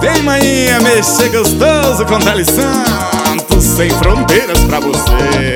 Vem, maninha, mexer gostoso com Deli Santos, sem fronteiras pra você.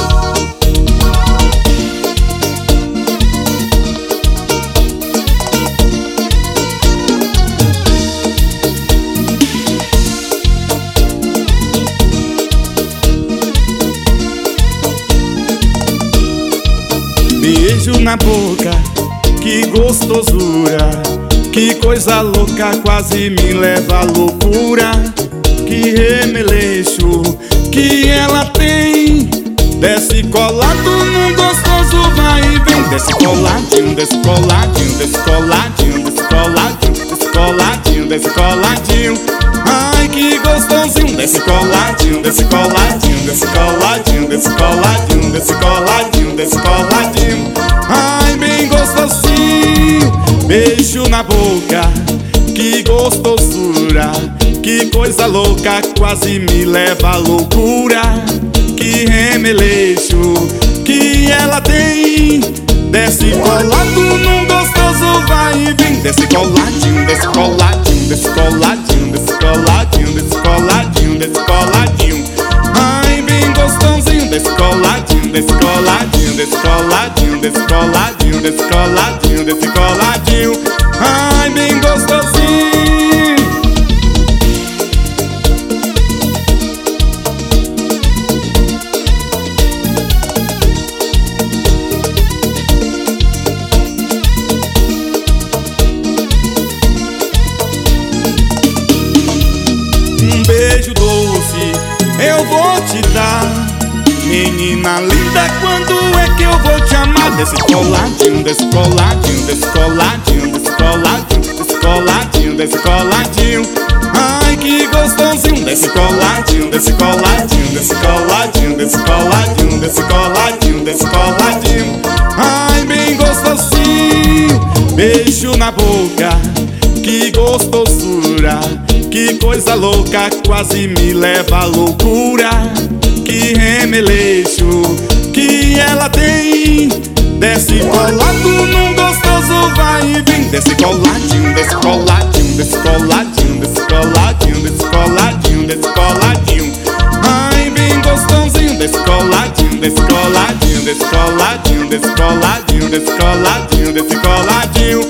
Beijo na boca, que gostosura, que coisa louca, quase me leva à loucura. Que remeleixo que ela tem, desce colado num gostoso vai e vem. Desce coladinho, desce coladinho, desce coladinho, desce coladinho, desce coladinho, desce coladinho. Ai, que gostosinho. Desce coladinho, desce coladinho, desce coladinho, desce coladinho, desce coladinho, desce coladinho. Ai, bem gostosinho. Beijo na boca, que gostosura, que coisa louca, quase me leva à loucura. Que remeleixo que ela tem, desce colado num gostoso vai e vem. Desce coladinho, desce coladinho, desce coladinho, desce coladinho, desce coladinho, desce coladinho. Ai, bem gostosinho. Desce coladinho, desce coladinho, desce coladinho, desce coladinho, desce coladinho, desce coladinho. Ai, bem gostosinho. Um beijo doce eu vou te dar, menina linda, quando é que eu vou te amar? Desce coladinho, desce coladinho, desce coladinho, desce coladinho, desce coladinho, desce coladinho. Ai, que gostosinho. Desce coladinho, desce coladinho, desce coladinho, desce coladinho, desce coladinho, desce coladinho. Ai, bem gostosinho. Beijo na boca, que gostosura, que coisa louca, quase me leva à loucura. Que remeleixo que ela tem, desce colado num gostoso vai e vem. Desce coladinho, desce coladinho, desce coladinho, desce coladinho, desce coladinho, desce coladinho. Ai, bem gostosinho. Desce coladinho, desce coladinho, desce coladinho, desce coladinho, desce coladinho, desce coladinho.